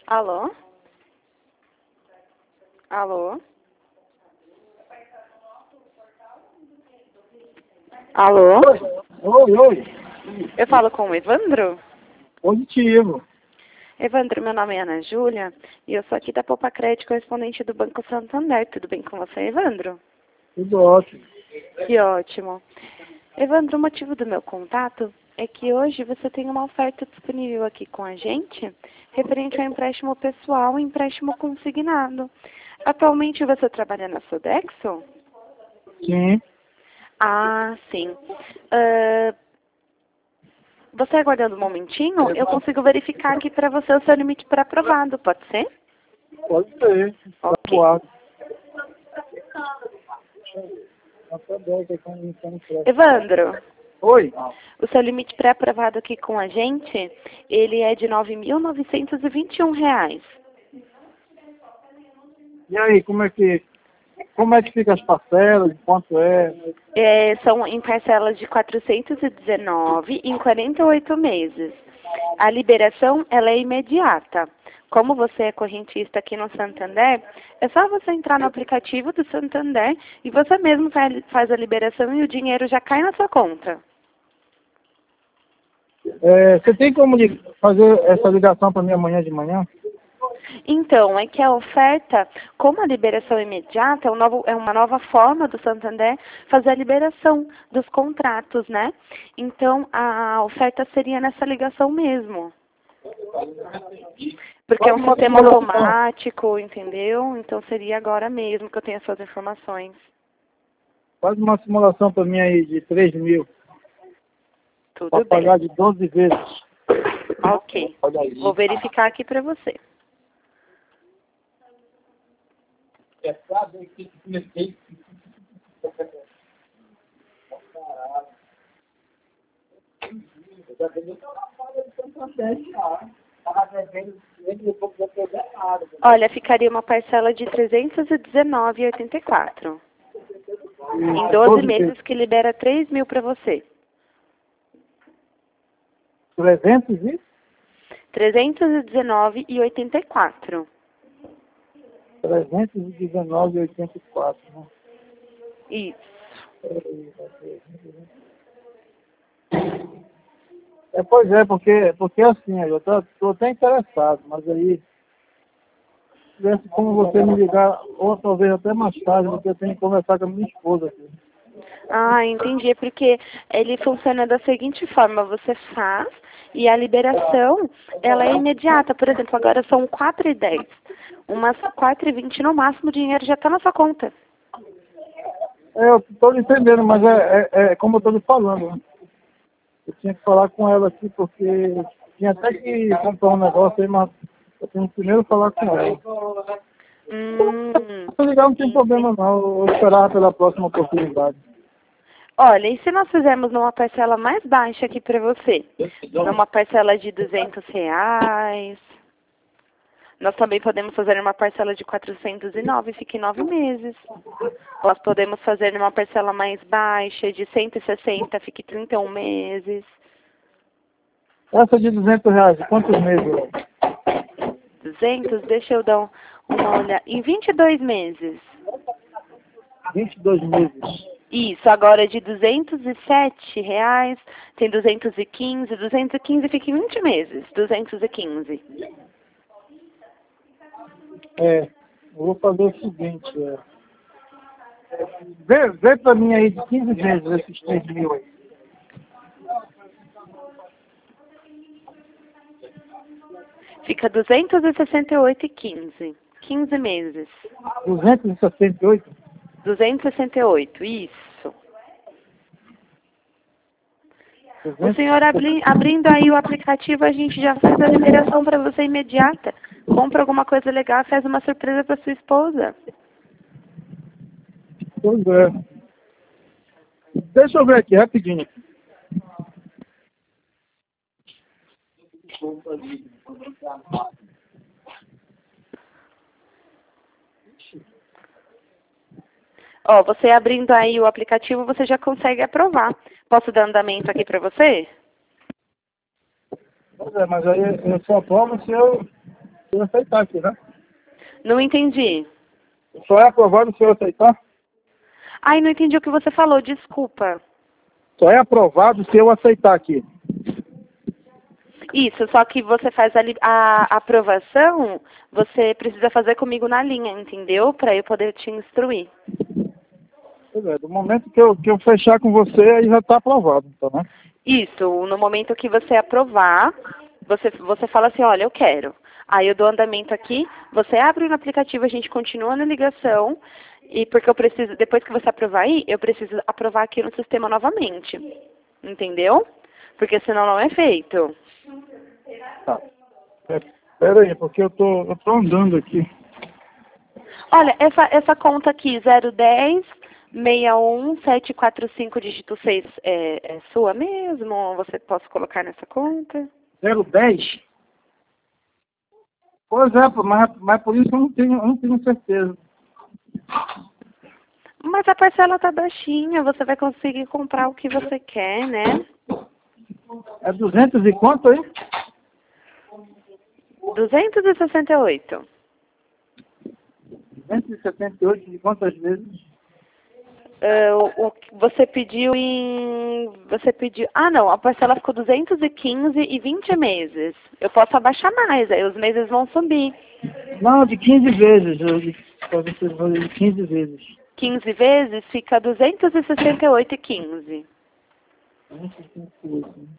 Alô? Alô? Alô? Oi. Eu falo com o Evandro? Positivo. Evandro, meu nome é Ana Júlia e eu sou aqui da Poupa Crédito, correspondente do Banco Santander. Tudo bem com você, Evandro? Tudo ótimo. Que ótimo. Evandro, o motivo do meu contato é que hoje você tem uma oferta disponível aqui com a gente, referente ao empréstimo pessoal e empréstimo consignado. Atualmente você trabalha na Sodexo? Sim. Ah, sim. Você aguardando um momentinho, eu consigo verificar aqui para você o seu limite para aprovado, pode ser? Pode ser. Ok. Evandro, Oi. o seu limite pré-aprovado aqui com a gente, ele é de R$ 9.921. E aí, como é que fica as parcelas? De quanto é? São em parcelas de 419 em 48 meses. A liberação, ela é imediata. Como você é correntista aqui no Santander, é só você entrar no aplicativo do Santander e você mesmo faz a liberação e o dinheiro já cai na sua conta. Você tem como fazer essa ligação para mim amanhã de manhã? Então, é que a oferta, como a liberação imediata, é uma nova forma do Santander fazer a liberação dos contratos, né? Então, a oferta seria nessa ligação mesmo. Porque é um sistema automático, entendeu? Então, seria agora mesmo que eu tenho as suas informações. Faz uma simulação para mim aí de 3 mil. Tudo Para bem. pagar de 12 vezes. Ok. Vou verificar aqui para você. Olha, ficaria uma parcela de R$ 319,84. Em 12 meses que libera 3 mil para você. 300 e? 319,84. 319,84, né? Isso. Pois é, porque assim, eu estou até interessado, mas aí, se tivesse como você me ligar, ou talvez até mais tarde, porque eu tenho que conversar com a minha esposa aqui. Ah, entendi. É porque ele funciona da seguinte forma, você faz e a liberação, ela é imediata. Por exemplo, agora são 4h10. Umas 4h20 no máximo o dinheiro já está na sua conta. Eu estou entendendo, mas é como eu estou lhe falando, né? Eu tinha que falar com ela aqui, porque tinha até que comprar um negócio aí, mas eu tenho que primeiro falar com ela. Se ligar não tem problema não, eu esperava pela próxima oportunidade. Olha, e se nós fizermos numa parcela mais baixa aqui para você? Numa parcela de R$ 200? Nós também podemos fazer uma parcela de 409, fica em 9 meses. Nós podemos fazer numa parcela mais baixa, de 160, fica em 31 meses. Essa de R$ 200, quantos meses? 200, deixa eu dar uma olhada. Em 22 meses. 22 meses. Isso, agora é de R$ 207, tem 215 fica em 20 meses, 215. Eu vou fazer o seguinte, vê pra mim aí de 15 vezes esses 3 mil aí. Fica 268,15. 15 meses. 268? 268, isso. O 200? senhor abrindo aí o aplicativo, a gente já faz a liberação para você imediata. Compra alguma coisa legal, faz uma surpresa para sua esposa. Pois é. Deixa eu ver aqui, rapidinho. Ó, você abrindo aí o aplicativo, você já consegue aprovar. Posso dar andamento aqui para você? Pois é, mas aí eu só aprovo se eu eu aceitar aqui, né? Não entendi. Só é aprovado se eu aceitar? Ai, não entendi o que você falou, desculpa. Só é aprovado se eu aceitar aqui. Isso, só que você faz a aprovação, você precisa fazer comigo na linha, entendeu? Para eu poder te instruir. Pois é, do momento que eu fechar com você, aí já está aprovado, então, né? Isso, no momento que você aprovar, você fala assim, olha, eu quero. Aí eu dou andamento aqui, você abre no aplicativo, a gente continua na ligação, e porque eu preciso, depois que você aprovar aí, eu preciso aprovar aqui no sistema novamente. Entendeu? Porque senão não é feito. Tá. Espera aí, porque eu tô andando aqui. Olha, essa conta aqui, 010 61 745 dígito 6, é sua mesmo? Você posso colocar nessa conta? 010? Pois é, pô, mas por isso eu não tenho certeza. Mas a parcela tá baixinha, você vai conseguir comprar o que você quer, né? É 200 e quanto aí? 268. 278 de quantas vezes? Você pediu em... Você pediu... Ah, não, a parcela ficou 215 e 20 meses. Eu posso abaixar mais, aí os meses vão subir. Não, de 15 vezes. Para vocês verem, de 15 vezes. 15 vezes fica 268,15. 268.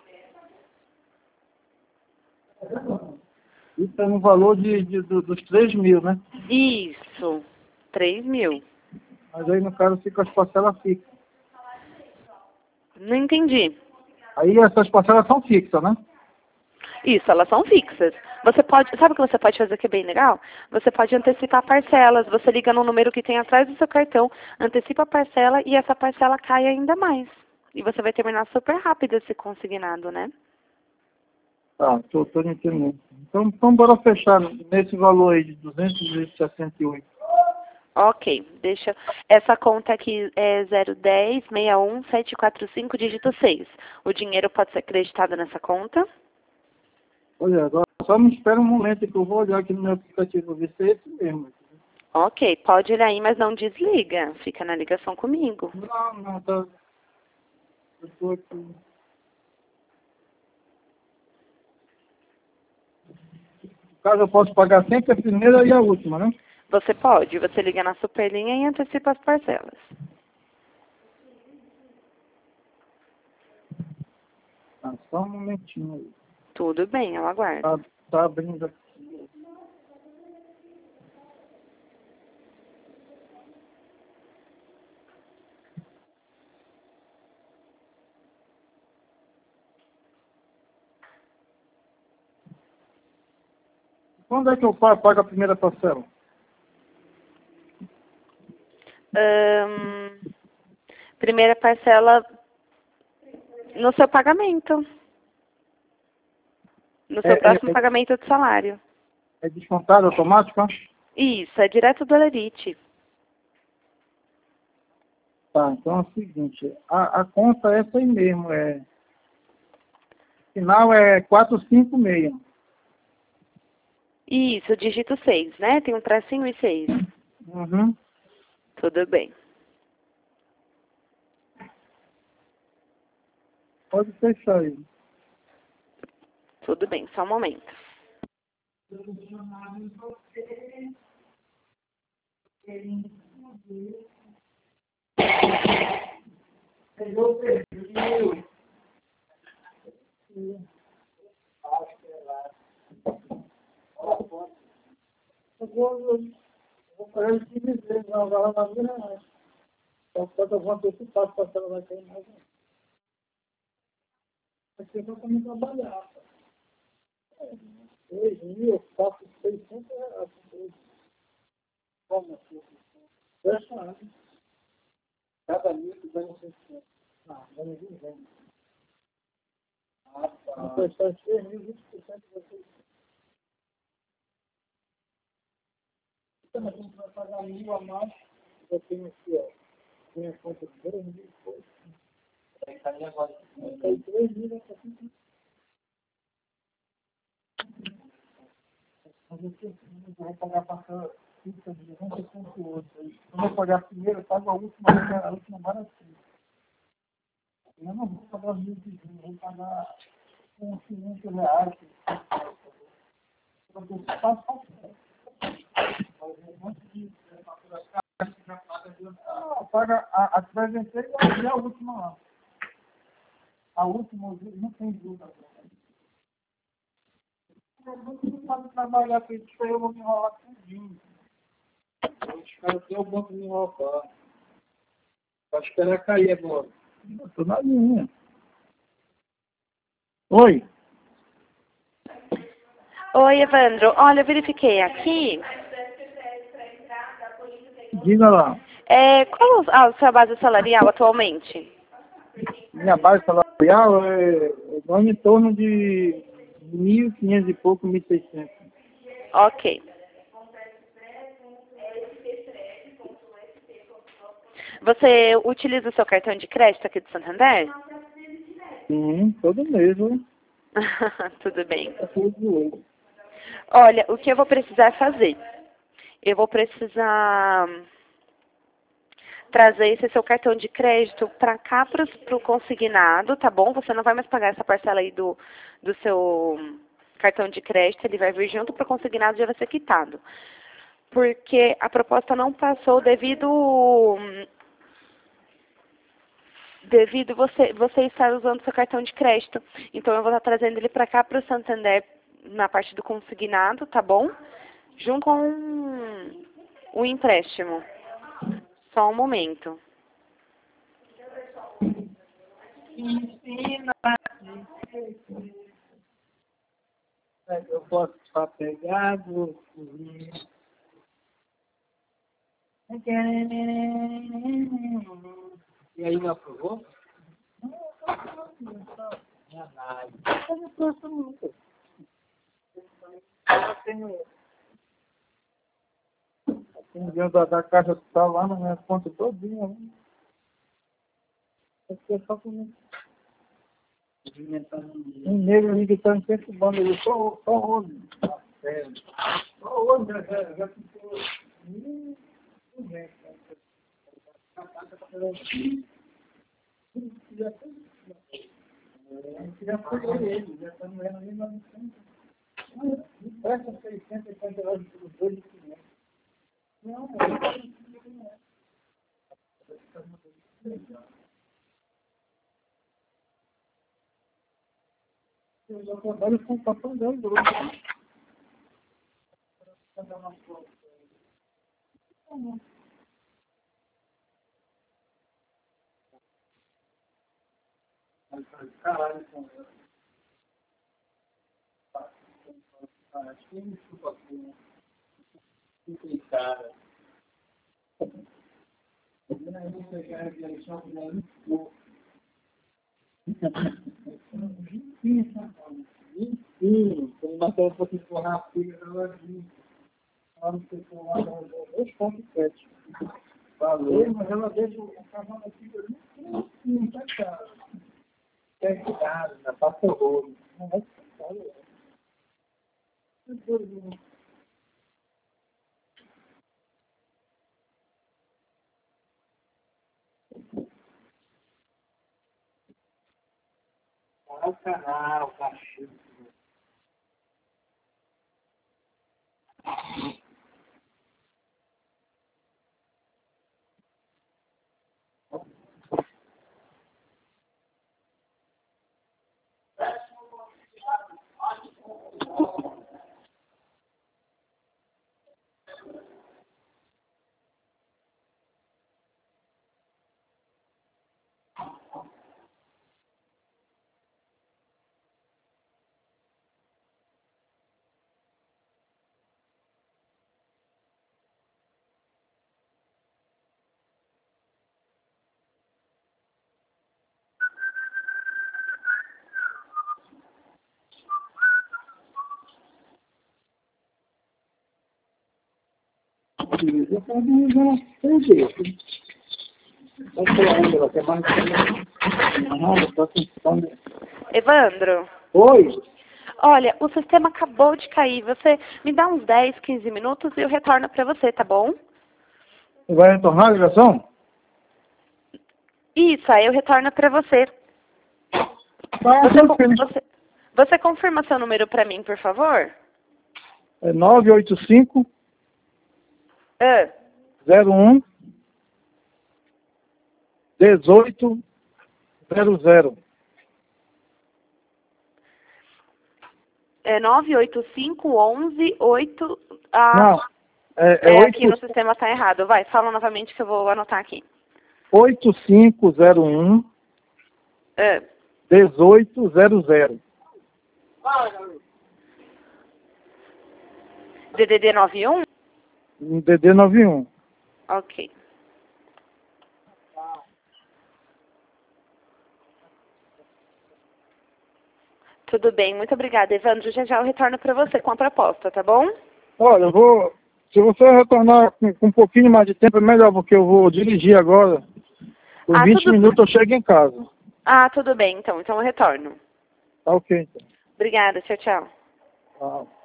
Isso é no valor dos 3 mil, né? Isso, 3 mil. Mas aí, no caso, fica as parcelas fixas. Não entendi. Aí essas parcelas são fixas, né? Isso, elas são fixas. Você pode, sabe o que você pode fazer que é bem legal? Você pode antecipar parcelas. Você liga no número que tem atrás do seu cartão, antecipa a parcela e essa parcela cai ainda mais. E você vai terminar super rápido esse consignado, né? Tá, tô entendendo. Então bora fechar nesse valor aí de 268. Ok, deixa. Essa conta aqui é 010 61 745 dígito 6. O dinheiro pode ser acreditado nessa conta? Olha, agora só me espera um momento que eu vou olhar aqui no meu aplicativo, ver se é esse mesmo. Ok, pode ir aí, mas não desliga. Fica na ligação comigo. Não, tá. Eu tô aqui. No caso, eu posso pagar sempre a primeira e a última, né? Você pode, você liga na Superlinha e antecipa as parcelas. Ah, só um momentinho aí. Tudo bem, eu aguardo. Tá abrindo aqui. Quando é que eu pago a primeira parcela? Primeira parcela no seu pagamento. No seu próximo pagamento de salário. É descontado automático? Isso, é direto do Elerite. Tá, então é o seguinte, a conta é essa aí mesmo, final é 456. Isso, dígito 6, né? Tem um tracinho e 6. Uhum. Tudo bem. Pode fechar aí. Tudo bem, só um momento. Vou fazer isso 15 vezes, não, agora na minha não. Então, quando eu vou antecipar, a parcela vai cair mais. Aqui eu vou também trabalhar. 3 mil, eu faço 600 reais. Como assim? Fecha antes. Cada mil que ganha 600. Não, ganha 200. Ah, tá. Vou fechar 3 mil, 20% de vocês. Então, a gente vai pagar 1.000 a mais. Eu tenho aqui, ó. Tem a conta de 2 mil depois. Aí 3 mil, eu vou pagar a parcela fixa de 258. Quando eu pagar a primeira, eu pago a última baratinha. Eu não vou pagar 1.200, eu vou pagar uns R$500. Paga a 306 e a última lá. A última não tem dúvida. Não sabe trabalhar com isso, eu vou me enrolar tudinho. Os caras têm o banco me roubar. Pode esperar cair agora. Eu tô na linha. Oi. Oi, Evandro. Olha, eu verifiquei aqui. Diga lá. Qual a sua base salarial atualmente? Minha base salarial é em torno de 1.500 e pouco, 1.600. Ok. Você utiliza o seu cartão de crédito aqui do Santander? Sim, todo mês, né? Tudo bem. É tudo hoje. Olha, o que eu vou precisar fazer? Eu vou precisar trazer esse seu cartão de crédito para cá, para o consignado, tá bom? Você não vai mais pagar essa parcela aí do seu cartão de crédito, ele vai vir junto para o consignado e já vai ser quitado. Porque a proposta não passou devido você estar usando seu cartão de crédito. Então eu vou estar trazendo ele para cá, para o Santander, na parte do consignado, tá bom? Junto com o empréstimo. Só um momento. Eu posso estar pegado. E aí, não aprovou? Minha análise. Eu não gosto muito. Eu tenho dentro da caixa que está lá na minha conta todinha. Né? É só comigo. Um negro ali que está incentivando ele, só hoje. Só hoje, já ficou. Já foi ele, já está no ali, mas não presta 650 horas por 2.500. Não, eu já trabalho com o patrão dele, caralho, acho que me chupa aqui, né? Cara. Aí você quer que ele só me dá Sim, tem uma coisa para empurrar a filha dela aqui. Ela não sei se ela vai 2,7. Valeu, mas ela deixa o cavalo aqui não tá caro. É caro, já passa o rolo. Não vai ficar caro. O canal, cachorro. Eu também já perdi. Vai falar ainda, ela quer mais. Tá pensando. Evandro? Oi? Olha, o sistema acabou de cair. Você me dá uns 10, 15 minutos e eu retorno para você, tá bom? Vai retornar a ligação? Isso, aí eu retorno para você. Tá, Você confirma seu número para mim, por favor? É 985 Ah, 01 1800. é 985 11 8... Não, Aqui no sistema tá errado. Vai, fala novamente que eu vou anotar aqui. 8501 Ah, 1800. DDD 91? DD 91. Ok. Tudo bem, muito obrigada, Evandro. Já já eu retorno para você com a proposta, tá bom? Olha, eu vou. Se você retornar com um pouquinho mais de tempo, é melhor, porque eu vou dirigir agora. Por 20 minutos eu chego em casa. Ah, tudo bem, então. Então eu retorno. Tá ok, então. Obrigada, tchau, tchau. Tá.